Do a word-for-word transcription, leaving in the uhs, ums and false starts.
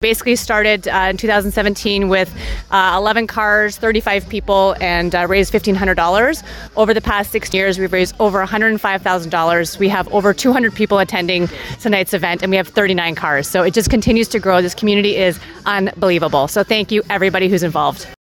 Basically started uh, in two thousand seventeen with uh, eleven cars, thirty-five people, and uh, raised fifteen hundred dollars. Over the past six years, we've raised over one hundred five thousand dollars. We have over two hundred people attending tonight's event, and we have thirty-nine cars. So it just continues to grow. This community is unbelievable. So thank you, everybody who's involved.